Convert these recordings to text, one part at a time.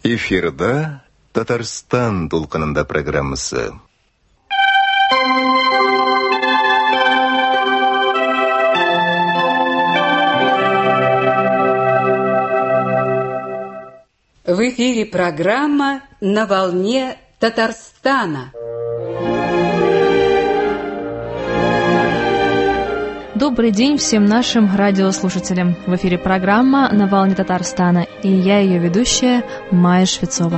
Эфирда Татарстан толқынында программасы. В эфире программа «На волне Татарстана». Добрый день всем нашим радиослушателям. В эфире программа «На волне Татарстана» и я ее ведущая Майя Швецова.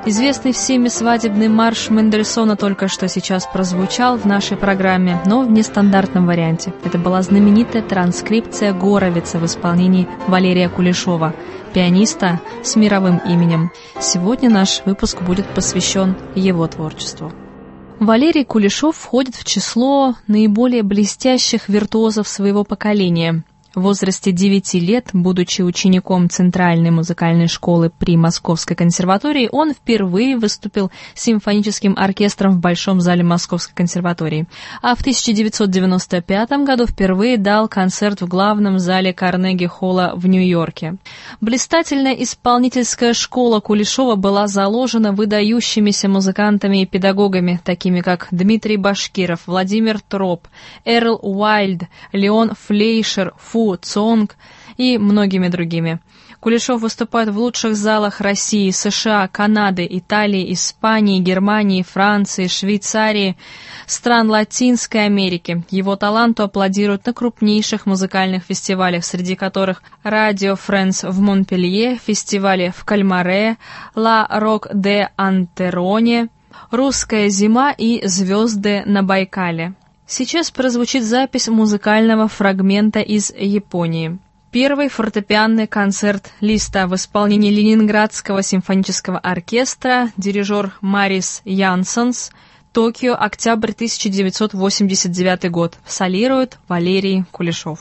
Известный всеми свадебный марш Мендельсона только что сейчас прозвучал в нашей программе, но в нестандартном варианте. Это была знаменитая транскрипция Горовица в исполнении Валерия Кулешова, пианиста с мировым именем. Сегодня наш выпуск будет посвящен его творчеству. Валерий Кулешов входит в число наиболее блестящих виртуозов своего поколения. В возрасте 9 лет, будучи учеником Центральной музыкальной школы при Московской консерватории, он впервые выступил с симфоническим оркестром в Большом зале Московской консерватории. А в 1995 году впервые дал концерт в главном зале Карнеги-холла в Нью-Йорке. Блистательная исполнительская школа Кулешова была заложена выдающимися музыкантами и педагогами, такими как Дмитрий Башкиров, Владимир Троп, Эрл Уайльд, Леон Флейшер, Фу Цонг и многими другими. Кулешов выступает в лучших залах России, США, Канады, Италии, Испании, Германии, Франции, Швейцарии, стран Латинской Америки. Его таланту аплодируют на крупнейших музыкальных фестивалях, среди которых Radio France в Монпелье, фестивали в Кальмаре, La Rock de Anteroне, Русская зима и Звезды на Байкале. Сейчас прозвучит запись музыкального фрагмента из Японии. Первый фортепианный концерт Листа в исполнении Ленинградского симфонического оркестра, дирижер Марис Янсенс, Токио, октябрь 1989 год. Солирует Валерий Кулешов.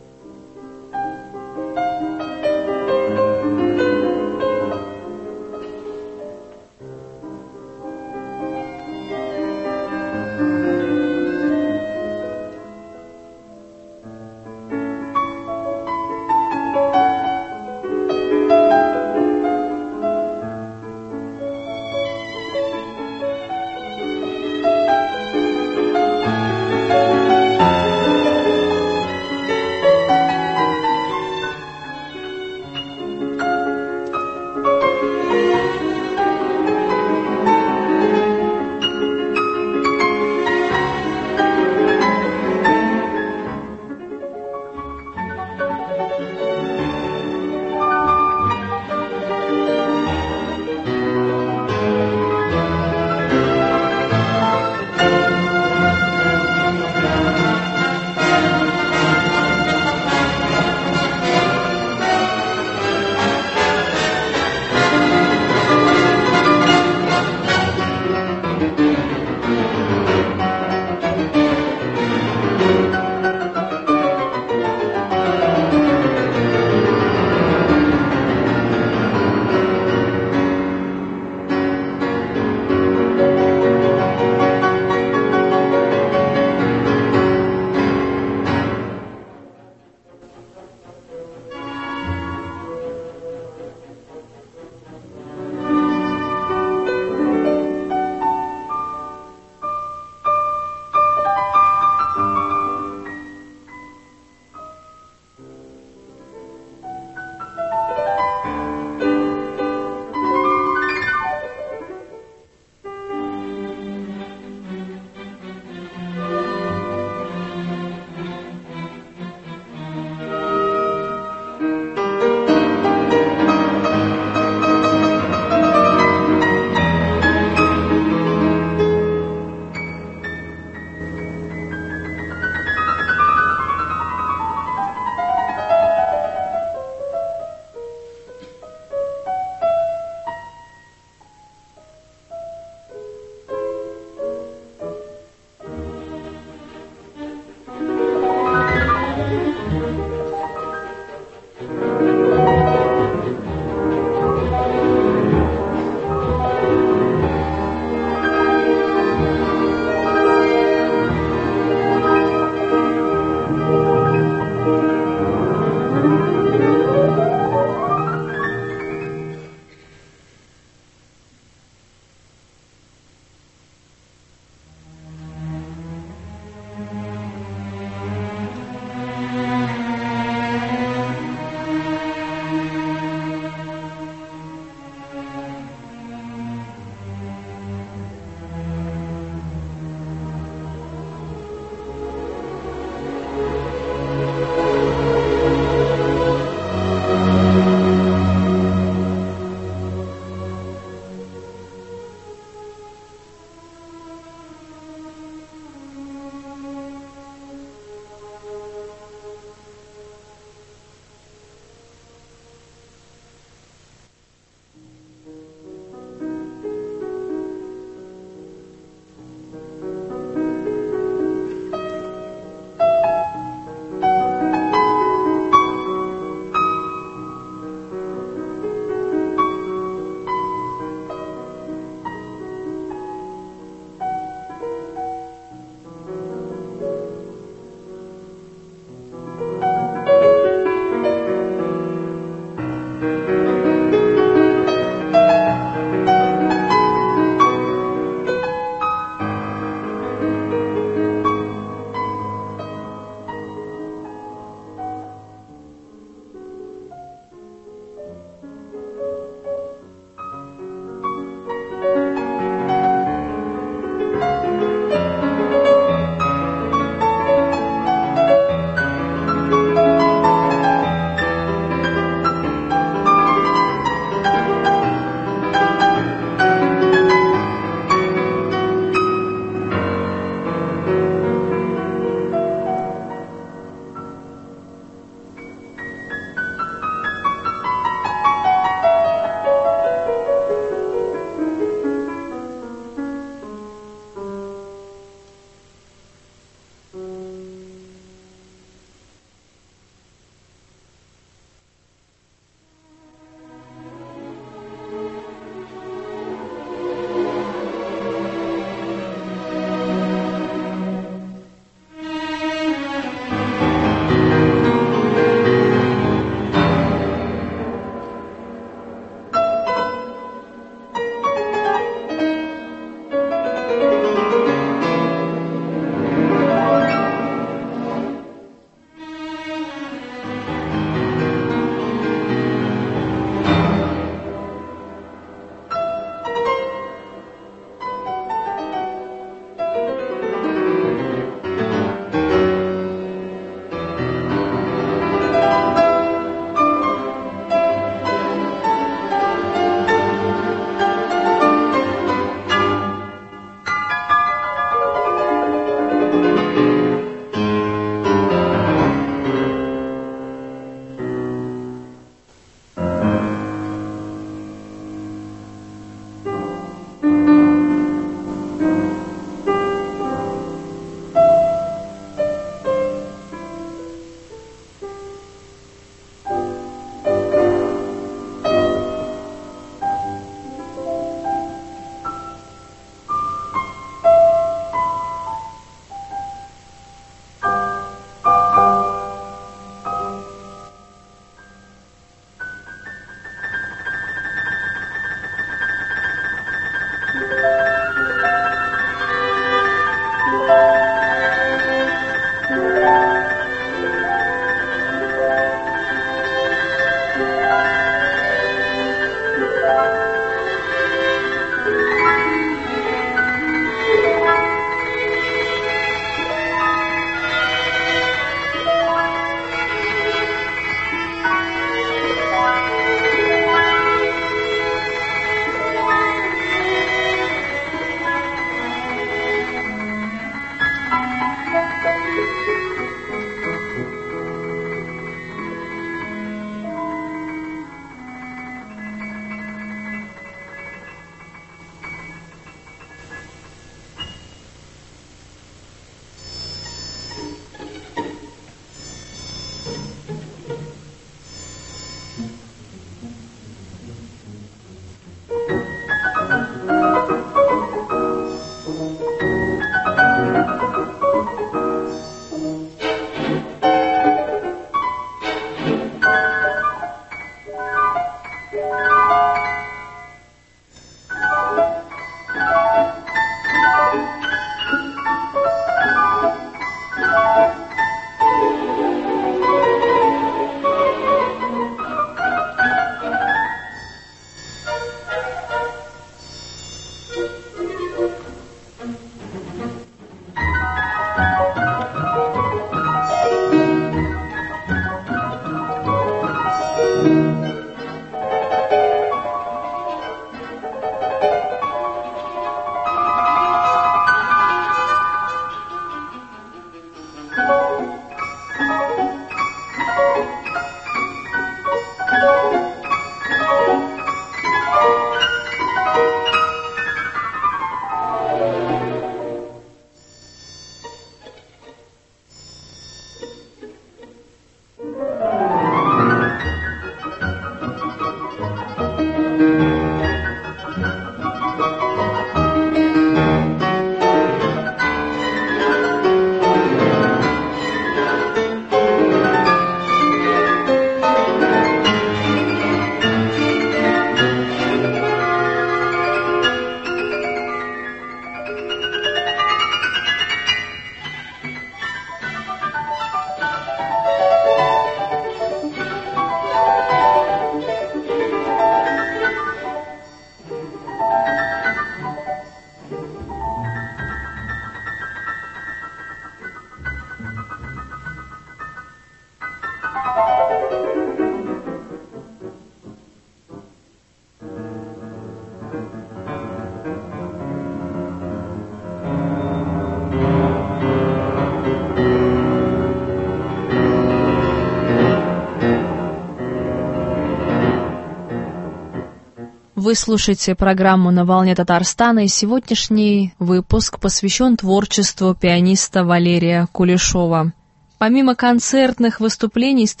Вы слушаете программу «На волне Татарстана», и сегодняшний выпуск посвящен творчеству пианиста Валерия Кулешова. Помимо концертных выступлений с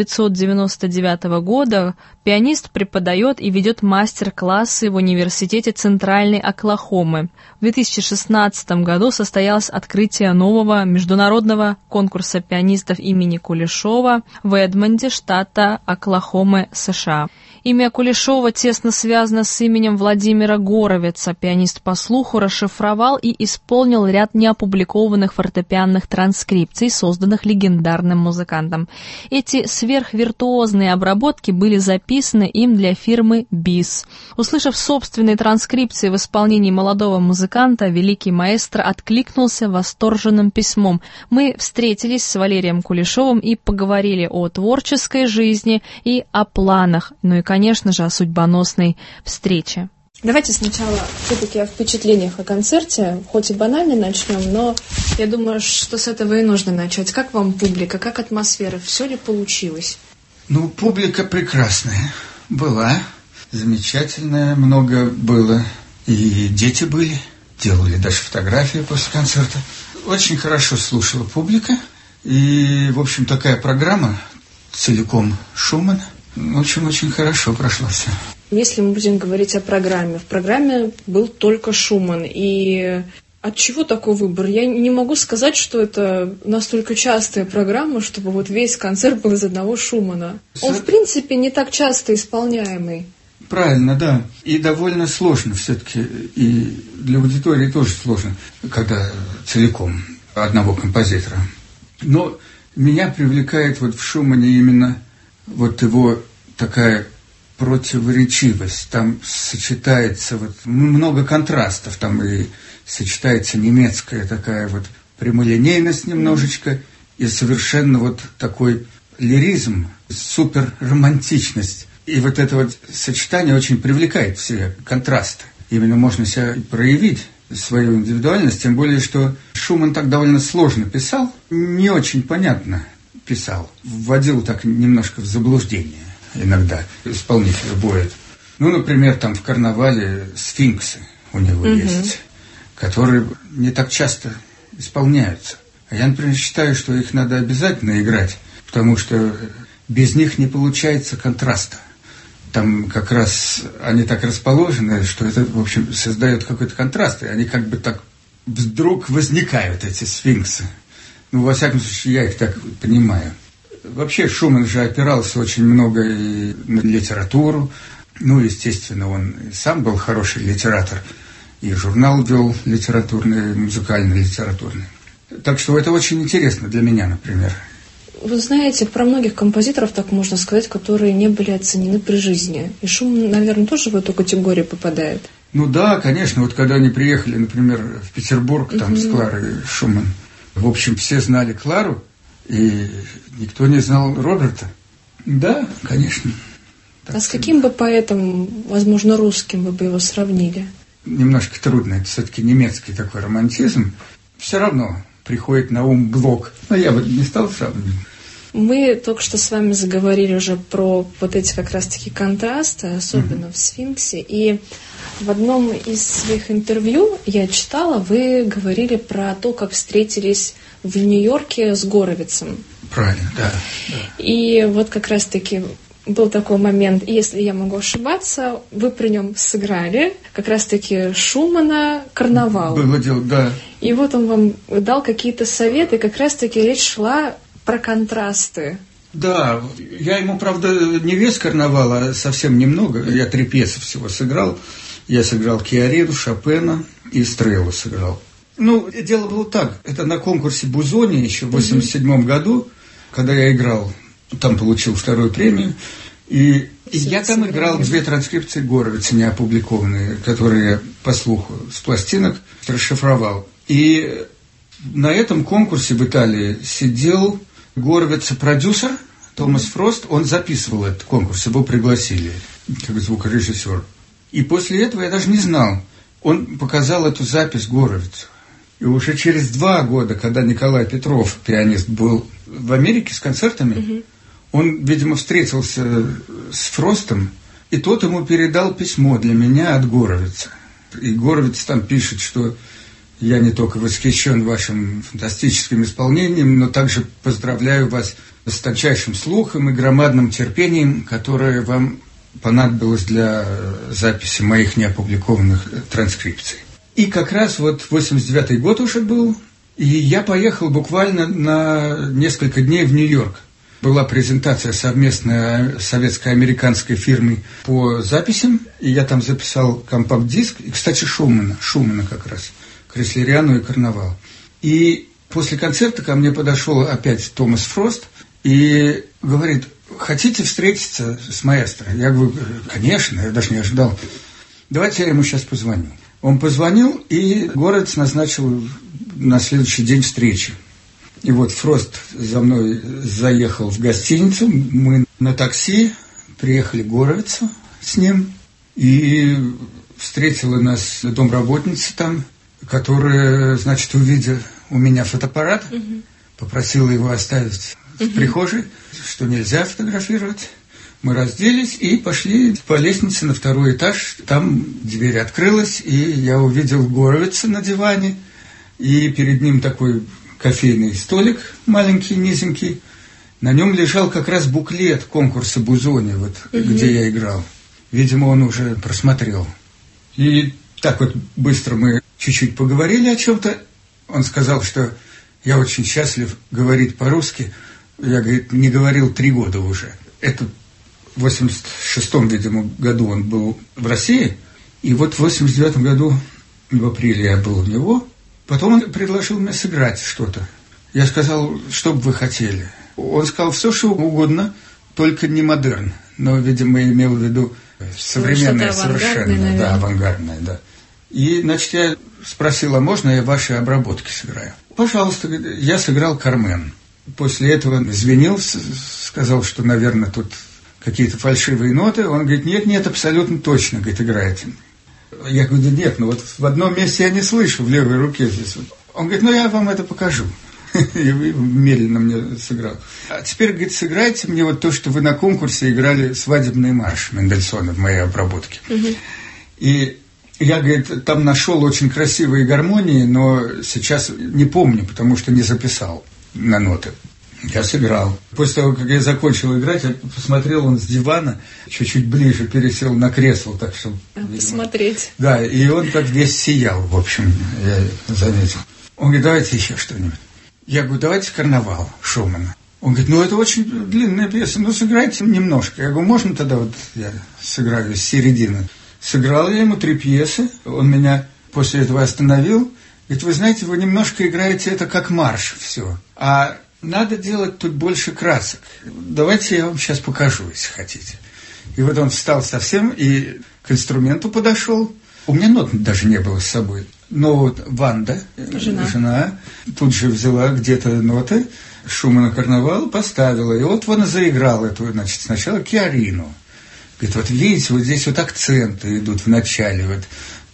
1999 года, пианист преподает и ведет мастер-классы в Университете Центральной Оклахомы. В 2016 году состоялось открытие нового международного конкурса пианистов имени Кулешова в Эдмонде, штата Оклахомы, США. Имя Кулешова тесно связано с именем Владимира Горовица. Пианист по слуху расшифровал и исполнил ряд неопубликованных фортепианных транскрипций, созданных легендарным музыкантом. Эти сверхвиртуозные обработки были записаны им для фирмы BIS. Услышав собственные транскрипции в исполнении молодого музыканта, великий маэстро откликнулся восторженным письмом. Мы встретились с Валерием Кулешовым и поговорили о творческой жизни и о планах, ну и, конечно же, о судьбоносной встрече. Давайте сначала все-таки о впечатлениях о концерте. Хоть и банально начнем, но я думаю, что с этого и нужно начать. Как вам публика, как атмосфера? Все ли получилось? Ну, публика прекрасная была, замечательная, много было. И дети были, делали даже фотографии после концерта. Очень хорошо слушала публика. И, в общем, такая программа целиком Шумана. Очень хорошо прошло все. Если мы будем говорить о программе, в программе был только Шуман. И от чего такой выбор? Я не могу сказать, что это настолько частая программа, чтобы вот весь концерт был из одного Шумана. Он, в принципе, не так часто исполняемый. Правильно, да. И довольно сложно все-таки. И для аудитории тоже сложно, когда целиком одного композитора. Но меня привлекает вот в Шумане именно вот его такая противоречивость. Там сочетается вот много контрастов, там и сочетается немецкая такая вот прямолинейность немножечко и совершенно вот такой лиризм, суперромантичность. И вот это вот сочетание очень привлекает в себе, контрасты. Именно можно себя проявить, свою индивидуальность, тем более, что Шуман так довольно сложно писал, не очень понятно писал, вводил так немножко в заблуждение иногда исполнителя боя. Ну, например, там в «Карнавале» сфинксы у него есть, которые не так часто исполняются. А я, например, считаю, что их надо обязательно играть, потому что без них не получается контраста. Там как раз они так расположены, что это, в общем, создает какой-то контраст, и они как бы так вдруг возникают, эти сфинксы. Ну, во всяком случае, я их так понимаю. Вообще, Шуман же опирался очень много и на литературу. Ну, естественно, он и сам был хороший литератор. И журнал вел литературный, музыкально-литературный. Так что это очень интересно для меня, например. Вы знаете, про многих композиторов, так можно сказать, которые не были оценены при жизни. И Шуман, наверное, тоже в эту категорию попадает. Ну да, конечно. Вот когда они приехали, например, в Петербург, там с Кларой Шуман, в общем, все знали Клару, и никто не знал Роберта. Да, конечно. А с каким бы поэтом, возможно, русским вы бы его сравнили? Немножко трудно. Это все-таки немецкий такой романтизм. Все равно приходит на ум Глок. Но я бы не стал сравнивать. Мы только что с вами заговорили уже про вот эти как раз-таки контрасты, особенно в «Сфинксе». И в одном из своих интервью я читала, вы говорили про то, как встретились в Нью-Йорке с Горовицем. Правильно, да. И вот как раз-таки был такой момент, если я могу ошибаться, вы при нем сыграли как раз-таки Шумана «Карнавал». Было дело, да. И вот он вам дал какие-то советы, как раз-таки речь шла про контрасты. Да, я ему, правда, не весь «Карнавал», а совсем немного. Я 3 пьесы всего сыграл. Я сыграл Киариду, Шопена и Стреллу сыграл. Ну, дело было так. Это на конкурсе Бузони еще в 1987 году, когда я играл, там получил 2-ю премию. И я там играл 2 транскрипции Горовица неопубликованные, которые я по слуху с пластинок расшифровал. И на этом конкурсе в Италии сидел Горовица продюсер Томас Фрост. Он записывал этот конкурс, его пригласили как звукорежиссер. И после этого я даже не знал. Он показал эту запись Горовицу. И уже через 2 года, когда Николай Петров, пианист, был в Америке с концертами, он, видимо, встретился с Фростом И тот ему передал письмо для меня от Горовица. И Горовиц там пишет, что я не только восхищен вашим фантастическим исполнением, но также поздравляю вас с тончайшим слухом и громадным терпением, которое вам понадобилось для записи моих неопубликованных транскрипций. И как раз вот 89-й год уже был, и я поехал буквально на несколько дней в Нью-Йорк. Была презентация совместная советско-американской фирмой по записям, и я там записал компакт-диск, и, кстати, Шумана как раз, Креслериану и Карнавал. И после концерта ко мне подошел опять Томас Фрост и говорит: хотите встретиться с маэстро? Я говорю: конечно, я даже не ожидал. Давайте я ему сейчас позвоню. Он позвонил, и Горовиц назначил на следующий день встречи. И вот Фрост за мной заехал в гостиницу, мы на такси приехали к Горовицу с ним, и встретила нас домработница там, которая, значит, увидела у меня фотоаппарат, попросила его оставить в прихожей, что нельзя фотографировать. Мы разделись и пошли по лестнице на второй этаж. Там дверь открылась, и я увидел Горовица на диване, и перед ним такой кофейный столик маленький, низенький. На нем лежал как раз буклет конкурса Бузони, вот, где я играл. Видимо, он уже просмотрел. И так вот быстро мы чуть-чуть поговорили о чем-то. Он сказал, что я очень счастлив говорить по-русски. Я, говорит, не говорил 3 года уже. Это в 86-м, видимо, году он был в России. И вот в 89-м году, в апреле, я был у него. Потом он предложил мне сыграть что-то. Я сказал: что бы вы хотели? Он сказал: все, что угодно, только не модерн. Но, видимо, имел в виду современное совершенно. Да, авангардное, да. И, значит, я спросил: а можно я ваши обработки сыграю? Пожалуйста, я сыграл «Кармен». После этого извинился, сказал, что, наверное, тут какие-то фальшивые ноты. Он говорит: нет, абсолютно точно, говорит, играете. Я говорю: да нет, ну вот в одном месте я не слышу, в левой руке здесь. Он говорит: ну я вам это покажу. И медленно мне сыграл. А теперь, говорит, сыграйте мне вот то, что вы на конкурсе играли свадебный марш Мендельсона в моей обработке. И я, говорит, там нашел очень красивые гармонии, но сейчас не помню, потому что не записал на ноты. Я сыграл. После того, как я закончил играть, я посмотрел, он с дивана чуть-чуть ближе пересел на кресло, так что... Посмотреть. Да, и он так весь сиял, в общем, я заметил. Он говорит: давайте еще что-нибудь. Я говорю: давайте «Карнавал» Шумана. Он говорит: ну это очень длинная пьеса, ну сыграйте немножко. Я говорю: можно тогда вот я сыграю с середины? Сыграл я ему 3 пьесы, он меня после этого остановил. Говорит: вы знаете, вы немножко играете это как марш все, а надо делать тут больше красок. Давайте я вам сейчас покажу, если хотите. И вот он встал совсем и к инструменту подошел. У меня нот даже не было с собой. Но вот Ванда, жена тут же взяла где-то ноты Шумана «Карнавал», поставила. И вот он заиграл эту, значит, сначала Киарину. Говорит: вот видите, вот здесь вот акценты идут в начале. Вот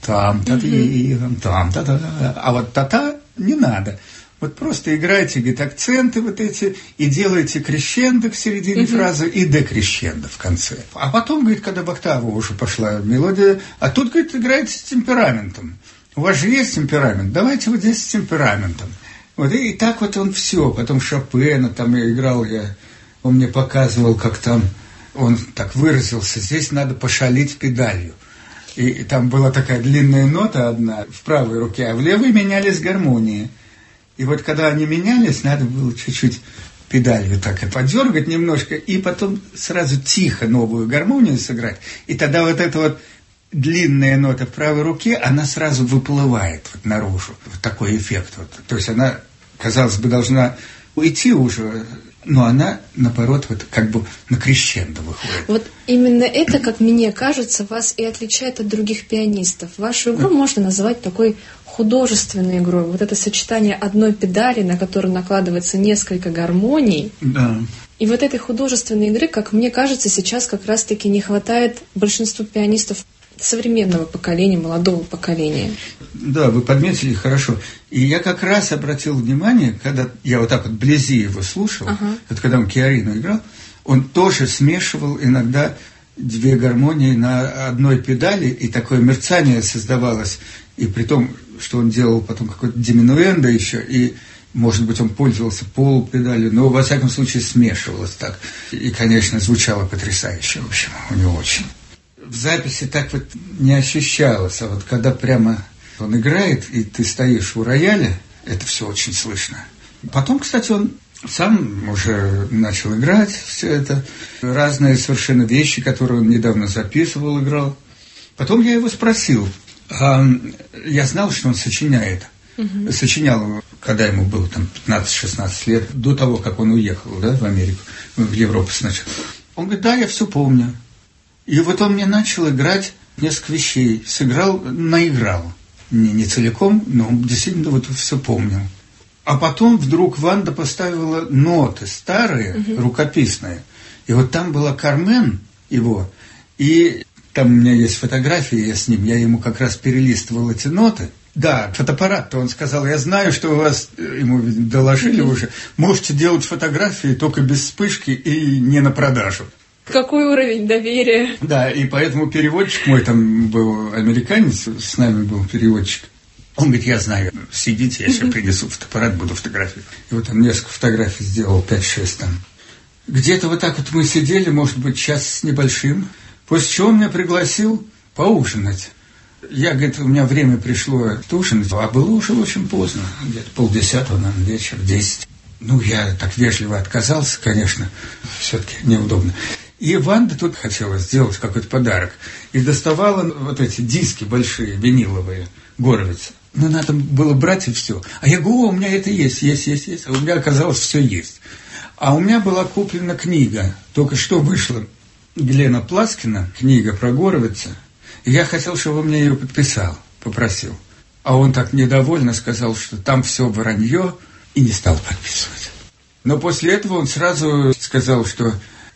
там-та-та, а вот та-та не надо. Вот просто играйте, говорит, акценты вот эти и делайте крещендо в середине фразы и декрещендо в конце. А потом, говорит, когда в октаву уже пошла мелодия, а тут, говорит, играйте с темпераментом. У вас же есть темперамент, давайте вот здесь с темпераментом. Вот и так вот он все. Потом Шопена там играл я, он мне показывал, как там он так выразился: здесь надо пошалить педалью. И там была такая длинная нота одна в правой руке, а в левой менялись гармонии. И вот когда они менялись, надо было чуть-чуть педалью так и подергать немножко, и потом сразу тихо новую гармонию сыграть. И тогда вот эта вот длинная нота в правой руке, она сразу выплывает вот наружу. Вот такой эффект. Вот. То есть она, казалось бы, должна уйти уже, но она, наоборот, вот как бы на крещендо выходит. Вот именно это, как мне кажется, вас и отличает от других пианистов. Вашу игру можно назвать такой художественной игрой. Вот это сочетание одной педали, на которую накладывается несколько гармоний. Да. И вот этой художественной игры, как мне кажется, сейчас как раз-таки не хватает большинству пианистов современного поколения, молодого поколения. Да, вы подметили хорошо. И я как раз обратил внимание, когда я вот так вот вблизи его слушал, вот когда он Киарину играл, он тоже смешивал иногда две гармонии на одной педали, и такое мерцание создавалось, и при том, что он делал потом какой-то диминуэндо еще, и, может быть, он пользовался полупедалью, но, во всяком случае, смешивалось так. И, конечно, звучало потрясающе, в общем, у него очень. В записи так вот не ощущалось, а вот когда прямо он играет, и ты стоишь у рояля, это все очень слышно. Потом, кстати, он сам уже начал играть все это, разные совершенно вещи, которые он недавно записывал, играл. Потом я его спросил, я знал, что он сочиняет. Сочинял, когда ему было там 15-16 лет, до того, как он уехал, да, в Америку, в Европу сначала. Он говорит, да, я все помню. И вот он мне начал играть несколько вещей. Сыграл, наиграл. Не целиком, но он действительно вот все помнил. А потом вдруг Ванда поставила ноты старые, рукописные. И вот там была Кармен его, и там у меня есть фотографии, я с ним, я ему как раз перелистывал эти ноты. Да, фотоаппарат-то он сказал, я знаю, что у вас, ему доложили уже, можете делать фотографии только без вспышки и не на продажу. Какой уровень доверия? Да, и поэтому переводчик мой, там был американец, с нами был переводчик. Он говорит, я знаю, сидите, я сейчас принесу фотоаппарат, буду фотографировать. И вот он несколько фотографий сделал, 5-6 там. Где-то вот так вот мы сидели, может быть, час с небольшим, после чего он меня пригласил поужинать. Я, говорит, у меня время пришло ужинать, а было уже очень поздно, где-то 9:30, наверное, вечер, 10. Ну, я так вежливо отказался, конечно, все-таки неудобно. И Ванда тут хотела сделать какой-то подарок. И доставала вот эти диски большие, виниловые, Горовица. Ну, надо было брать и все. А я говорю, у меня это есть. А у меня оказалось все есть. А у меня была куплена книга. Только что вышла Глена Пласкина, книга про Горовица. И я хотел, чтобы он мне ее подписал, попросил. А он так недовольно сказал, что там все вранье, и не стал подписывать. Но после этого он сразу сказал, что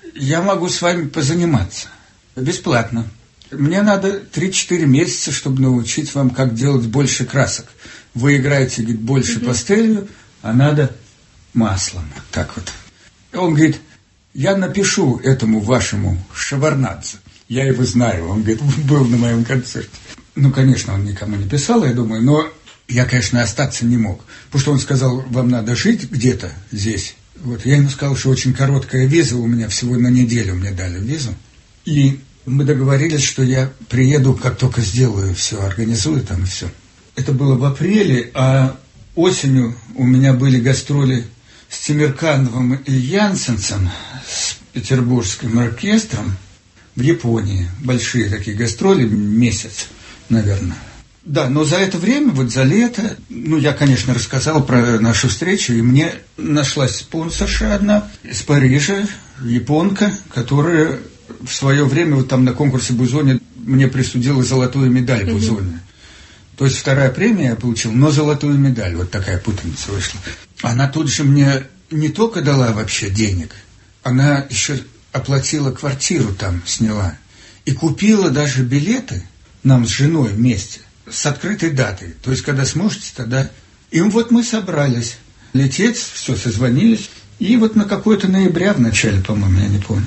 я могу с вами позаниматься бесплатно. Мне надо 3-4 месяца, чтобы научить вам, как делать больше красок. Вы играете, говорит, больше пастелью, а надо маслом. Вот так вот. И он говорит, я напишу этому вашему Шеварднадзе. Я его знаю, он, говорит, был на моем концерте. Ну, конечно, он никому не писал, я думаю, но я, конечно, остаться не мог. Потому что он сказал, вам надо жить где-то здесь. Вот. Я ему сказал, что очень короткая виза у меня, всего на неделю мне дали визу. И мы договорились, что я приеду, как только сделаю все, организую там все. Это было в апреле, а осенью у меня были гастроли с Тимиркановым и Янсенсом, с петербургским оркестром в Японии. Большие такие гастроли, месяц, наверное. Да, но за это время, вот за лето, ну, я, конечно, рассказал про нашу встречу, и мне нашлась спонсорша одна из Парижа, японка, которая в свое время вот там на конкурсе Бузони мне присудила золотую медаль Бузони. То есть 2-я премия я получил, но золотую медаль, вот такая путаница вышла. Она тут же мне не только дала вообще денег, она еще оплатила квартиру там, сняла, и купила даже билеты нам с женой вместе, с открытой датой. То есть, когда сможете, тогда... И вот мы собрались лететь, все, созвонились, и вот на какое-то ноября в начале, по-моему, я не помню.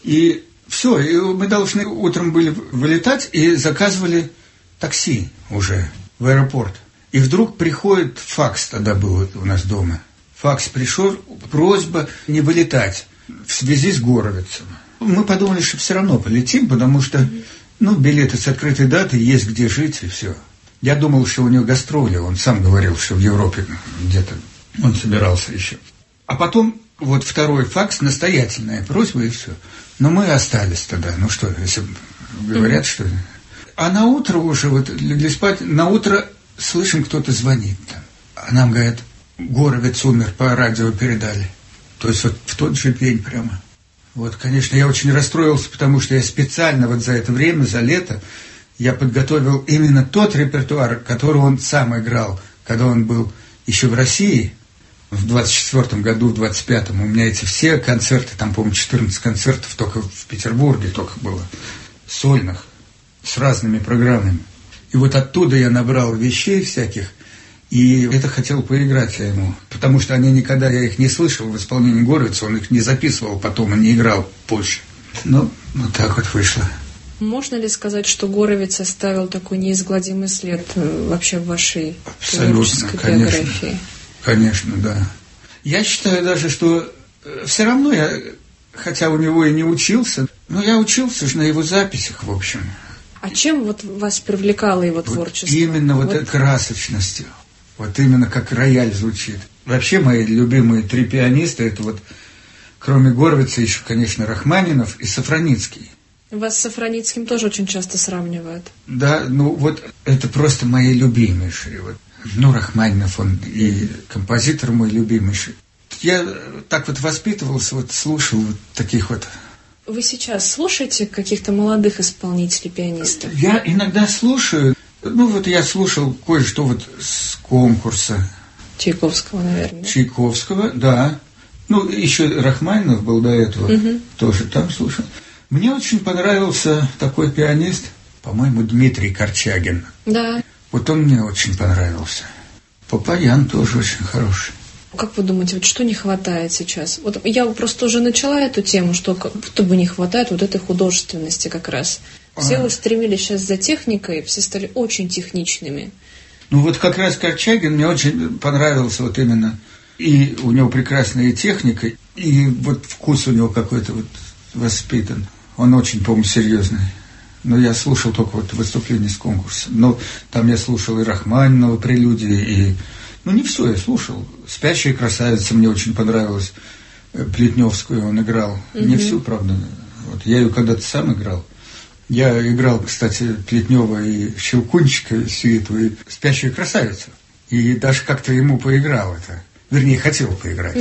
И все, и мы должны утром были вылетать, и заказывали такси уже в аэропорт. И вдруг приходит факс, тогда был у нас дома. Факс пришел, просьба не вылетать в связи с Горовицем. Мы подумали, что все равно полетим, потому что, ну, билеты с открытой датой, есть где жить, и все. Я думал, что у него гастроли, он сам говорил, что в Европе где-то он собирался еще. А потом вот 2-й факс, настоятельная просьба, и все. Но мы остались тогда, ну что, если говорят, что... А на утро уже, вот легли спать, на утро слышим, кто-то звонит там. А нам говорят, Горовиц умер, по радио передали. То есть вот в тот же день прямо. Вот, конечно, я очень расстроился, потому что я специально вот за это время, за лето, я подготовил именно тот репертуар, который он сам играл, когда он был еще в России, в 24-м году, в 25-м. У меня эти все концерты, там, по-моему, 14 концертов только в Петербурге только было, сольных, с разными программами. И вот оттуда я набрал вещей всяких, и это хотел поиграть я ему, потому что они никогда, я их не слышал в исполнении Горовица, он их не записывал потом, он не играл позже. Ну, вот так вот вышло. Можно ли сказать, что Горовиц оставил такой неизгладимый след вообще в вашей творческой биографии? Конечно, да. Я считаю даже, что все равно я, хотя у него и не учился, но я учился же на его записях, в общем. А чем вот вас привлекало его творчество? Именно вот этой красочностью. Вот именно как рояль звучит. Вообще мои любимые 3 пианиста, это вот, кроме Горовица, еще, конечно, Рахманинов и Сафроницкий. Вас с Сафроницким тоже очень часто сравнивают. Да, ну вот это просто мои любимейшие. Вот. Ну, Рахманинов, он и композитор мой любимейший. Я так вот воспитывался, вот слушал вот таких вот. Вы сейчас слушаете каких-то молодых исполнителей, пианистов? Я иногда слушаю. Ну, вот я слушал кое-что вот с конкурса. Чайковского, наверное. Чайковского, да. Ну, еще Рахманинов был до этого, тоже там слушал. Мне очень понравился такой пианист, по-моему, Дмитрий Корчагин. Да. Вот он мне очень понравился. Папаян тоже очень хороший. Как вы думаете, вот что не хватает сейчас? Вот я просто уже начала эту тему, что как будто бы не хватает вот этой художественности как раз. Все устремились сейчас за техникой, все стали очень техничными. Ну вот как раз Корчагин мне очень понравился вот именно. И у него прекрасная техника, и вот вкус у него какой-то вот воспитан. Он очень, по-моему, серьезный. Но я слушал только вот выступления с конкурса. Но там я слушал и Рахманинова прелюдии, и... Ну, не все я слушал. «Спящая красавица» мне очень понравилась. Плетневскую он играл. Не всю, правда. Вот я ее когда-то сам играл. Я играл, кстати, Плетнева и Щелкунчика, сюиту, и «Спящую красавицу». И даже как-то ему поиграл это. Вернее, хотел поиграть.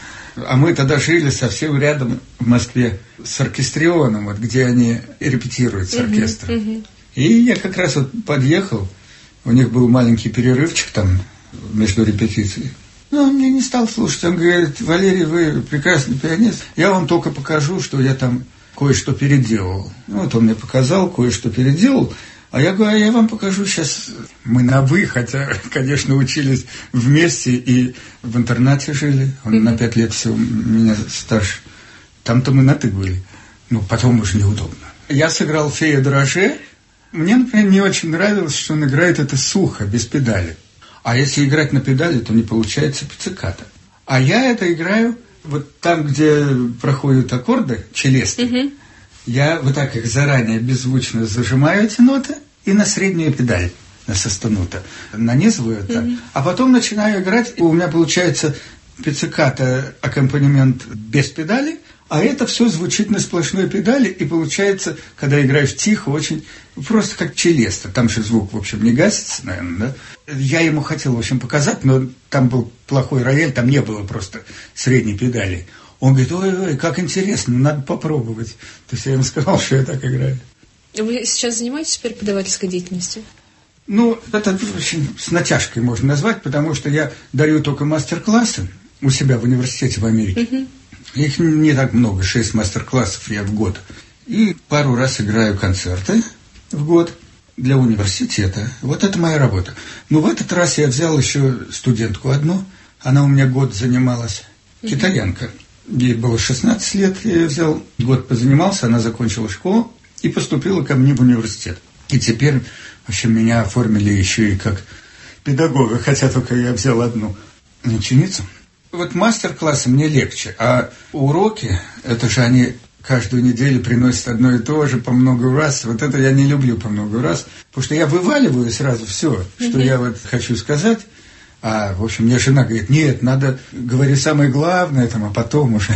А мы тогда жили совсем рядом в Москве с оркестрионом, вот, где они репетируют с оркестром. И я как раз вот подъехал, у них был маленький перерывчик там между репетицией. Но он мне не стал слушать. Он говорит: Валерий, вы прекрасный пианист, я вам только покажу, что я там кое-что переделал. Вот он мне показал, кое-что переделал. А я говорю: а я вам покажу сейчас. Мы на «вы», хотя, конечно, учились вместе и в интернате жили. Он на 5 лет всего меня старше. Там-то мы на «ты» были. Ну, потом уже неудобно. Я сыграл «Фея Драже». Мне, например, не очень нравилось, что он играет это сухо, без педали. А если играть на педали, то не получается пицциката. А я это играю вот там, где проходят аккорды, челесты. Я вот так их заранее беззвучно зажимаю, эти ноты, и на среднюю педаль, на состанута, нанизываю это, а потом начинаю играть, и у меня получается пицциката, аккомпанемент без педали, а это все звучит на сплошной педали, и получается, когда играешь тихо, очень просто как челеста. Там же звук, в общем, не гасится, наверное, да? Я ему хотел, в общем, показать, но там был плохой рояль, там не было просто средней педали. Он говорит: ой, как интересно, надо попробовать. То есть я ему сказал, что я так играю. Вы сейчас занимаетесь преподавательской деятельностью? Ну, это очень с натяжкой можно назвать, потому что я даю только мастер-классы у себя в университете в Америке. Их не так много, 6 мастер-классов я в год. И пару раз играю концерты в год для университета. Вот это моя работа. Но в этот раз я взял еще студентку одну. Она у меня год занималась, китаянка. Ей было 16 лет, я ее взял, год позанимался, она закончила школу и поступила ко мне в университет. И теперь, в общем, меня оформили еще и как педагога, хотя только я взял одну ученицу. Вот мастер-классы мне легче, а уроки, это же они каждую неделю приносят одно и то же по много раз. Вот это я не люблю по много раз, потому что я вываливаю сразу все, что я вот хочу сказать. А, в общем, мне жена говорит: нет, надо говорить самое главное, там, а потом уже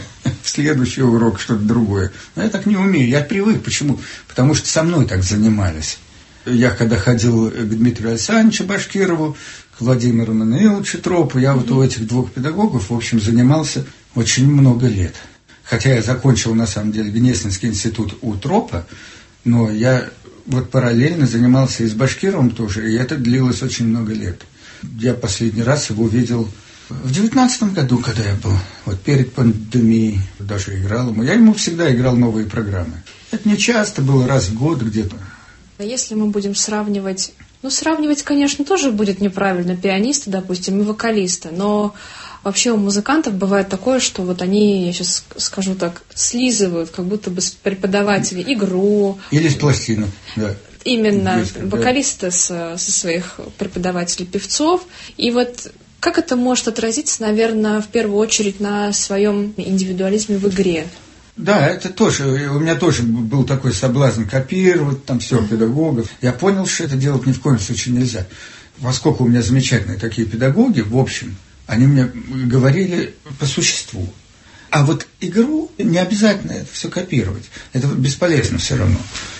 в следующий урок что-то другое. Но я так не умею, я привык. Почему? Потому что со мной так занимались. Я когда ходил к Дмитрию Александровичу Башкирову, к Владимиру Мануиловичу Тропу, я вот у этих 2 педагогов, в общем, занимался очень много лет. Хотя я закончил, на самом деле, Гнесинский институт у Тропа, но я вот параллельно занимался и с Башкировым тоже, и это длилось очень много лет. Я последний раз его видел в 19 году, когда я был, вот перед пандемией, даже играл ему. Я ему всегда играл новые программы. Это не часто было, раз в год где-то. А если мы будем сравнивать... Ну, сравнивать, конечно, тоже будет неправильно пианиста, допустим, и вокалиста, но Вообще у музыкантов бывает такое, что вот они, я сейчас скажу так, слизывают, как будто бы с преподавателей игру. Или с пластинок, да. Именно Близко, вокалисты со своих преподавателей, певцов. И вот как это может отразиться, наверное, в первую очередь на своем индивидуализме в игре? Да, это тоже, у меня тоже был такой соблазн копировать там все педагогов. Я понял, что это делать ни в коем случае нельзя. Поскольку у меня замечательные такие педагоги, в общем, они мне говорили по существу. А вот игру не обязательно это все копировать. Это бесполезно все равно.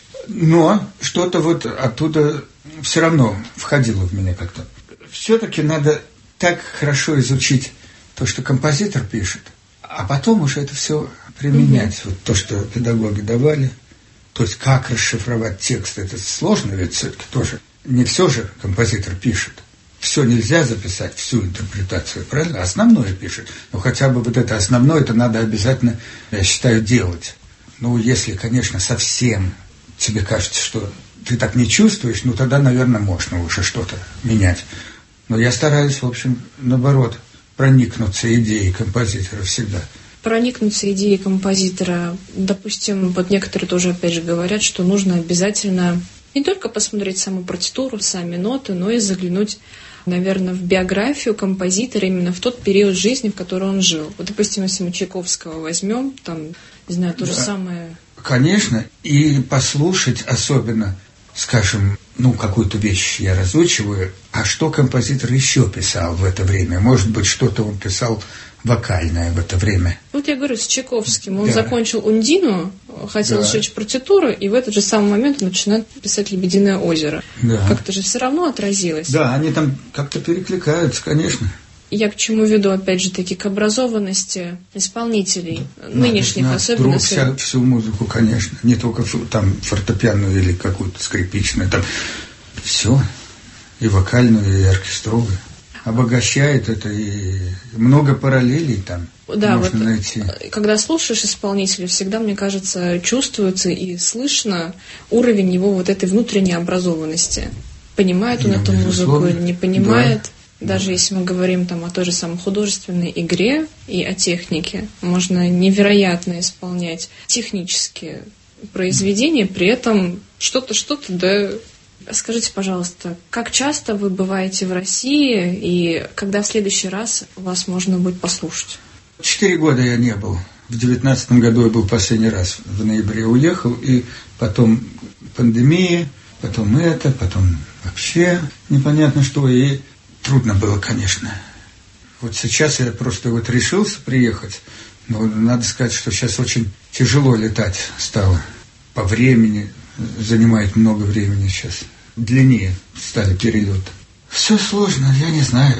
Но что-то вот оттуда все равно входило в меня как-то. Все-таки надо так хорошо изучить то, что композитор пишет, а потом уже это все применять. Вот то, что педагоги давали. То есть как расшифровать текст, это сложно, ведь все-таки тоже. Не все же композитор пишет. Все нельзя записать, всю интерпретацию, правильно? Основное пишет. Но хотя бы вот это основное, это надо обязательно, я считаю, делать. Ну, если, конечно, совсем тебе кажется, что ты так не чувствуешь, ну, тогда, наверное, можно уже что-то менять. Но я стараюсь, в общем, наоборот, проникнуться идеей композитора всегда. Проникнуться идеей композитора. Допустим, вот некоторые тоже, опять же, говорят, что нужно обязательно не только посмотреть саму партитуру, сами ноты, но и заглянуть, наверное, в биографию композитора именно в тот период жизни, в который он жил. Вот, допустим, если мы Чайковского возьмем, там, не знаю, то же самое. Конечно, и послушать особенно, скажем, ну, какую-то вещь я разучиваю, а что композитор еще писал в это время? Может быть, что-то он писал вокальное в это время. Вот я говорю, с Чайковским. Он закончил «Ундину», хотел сжечь партитуру, и в этот же самый момент он начинает писать «Лебединое озеро». Да. Как-то же все равно отразилось. Да, они там как-то перекликаются, конечно. Я к чему веду, опять же таки, к образованности исполнителей, нынешних особенно. Всю музыку, конечно, не только там фортепианную или какую-то скрипичную, там все, и вокальную, и оркестровую. Обогащает это, и много параллелей там можно вот найти. Когда слушаешь исполнителя, всегда, мне кажется, чувствуется и слышно уровень его вот этой внутренней образованности. Понимает он эту музыку или не понимает. Да. Даже если мы говорим там о той же самой художественной игре и о технике, можно невероятно исполнять технические произведения, при этом что-то, да. Скажите, пожалуйста, как часто вы бываете в России и когда в следующий раз вас можно будет послушать? 4 года я не был. В 2019 году я был последний раз. В ноябре уехал, и потом пандемия, потом потом вообще непонятно что. И трудно было, конечно. Вот сейчас я просто вот решился приехать. Но надо сказать, что сейчас очень тяжело летать стало. По времени занимает много времени сейчас. Длиннее стали перелеты. Все сложно, я не знаю.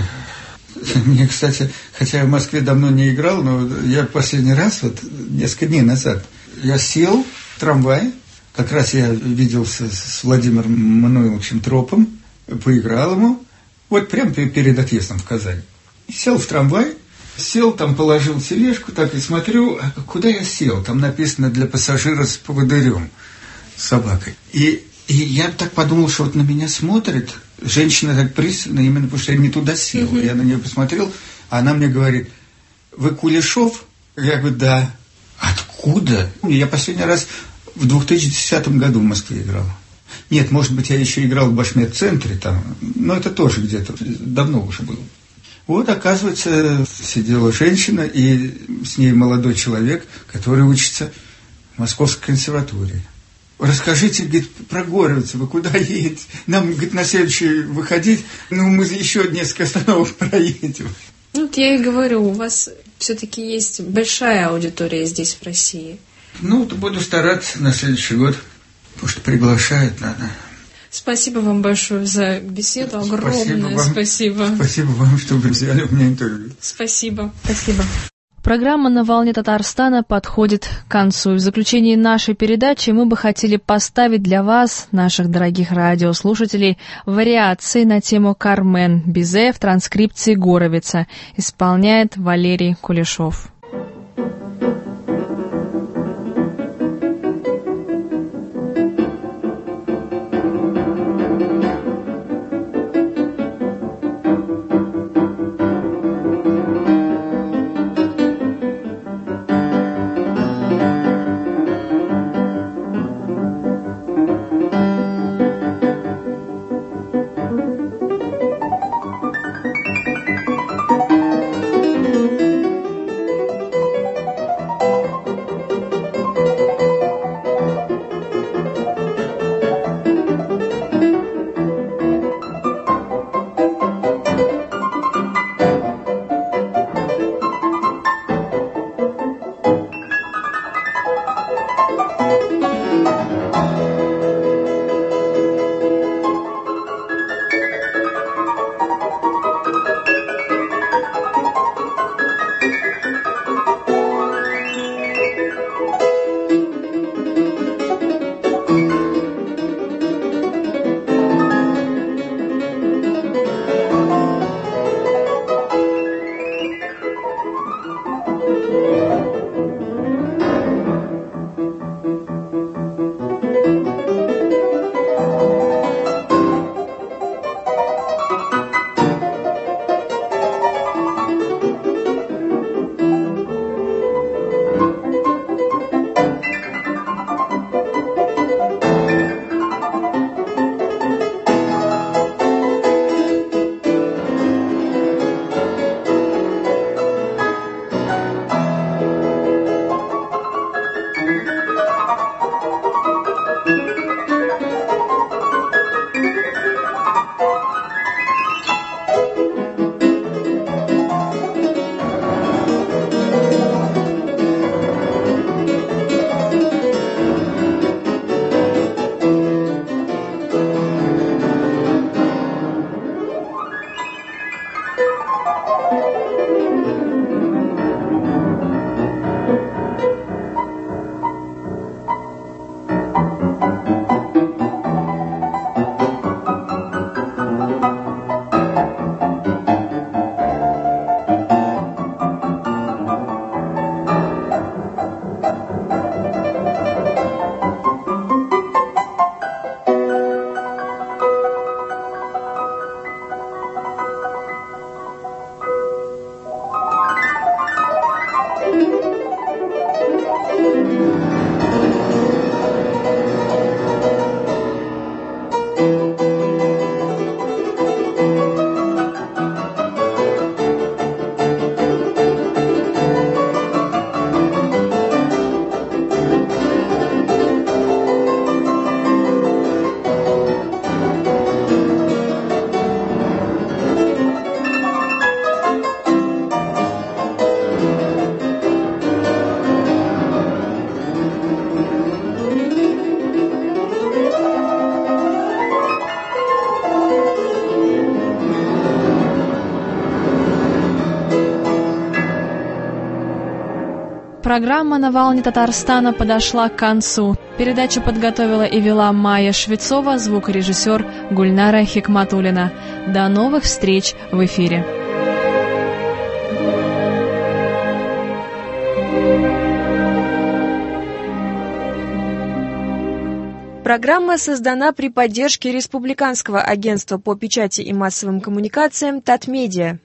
Мне, кстати, хотя я в Москве давно не играл, но я последний раз, вот несколько дней назад, я сел в трамвай, как раз я виделся с Владимиром Мануиловичем Тропом, поиграл ему, вот прямо перед отъездом в Казань. Сел в трамвай, там положил тележку, так и смотрю, а куда я сел? Там написано «Для пассажира с поводырем». С собакой. И я так подумал, что вот на меня смотрит женщина так пристально, именно потому что я не туда сел. Я на нее посмотрел, а она мне говорит: «Вы Кулешов?» Я говорю: «Да». «Откуда?» Я последний раз в 2010 году в Москве играл. Нет, может быть, я еще играл в Башмет-центре там, но это тоже где-то давно уже было. Вот, оказывается, сидела женщина, и с ней молодой человек, который учится в Московской консерватории. Расскажите, говорит, про Горовица, вы куда едете? Нам, говорит, на следующий выходить, мы еще несколько остановок проедем. Вот я и говорю, у вас все-таки есть большая аудитория здесь, в России. Буду стараться на следующий год, потому что приглашают надо. Спасибо вам большое за беседу, огромное спасибо. Спасибо вам, что вы взяли у меня интервью. Спасибо. Программа «На волне Татарстана» подходит к концу. И в заключении нашей передачи мы бы хотели поставить для вас, наших дорогих радиослушателей, вариации на тему «Кармен» Бизе в транскрипции Горовица. Исполняет Валерий Кулешов. Программа «На волне Татарстана» подошла к концу. Передачу подготовила и вела Майя Швецова, звукорежиссер Гульнара Хикматуллина. До новых встреч в эфире. Программа создана при поддержке Республиканского агентства по печати и массовым коммуникациям «Татмедиа».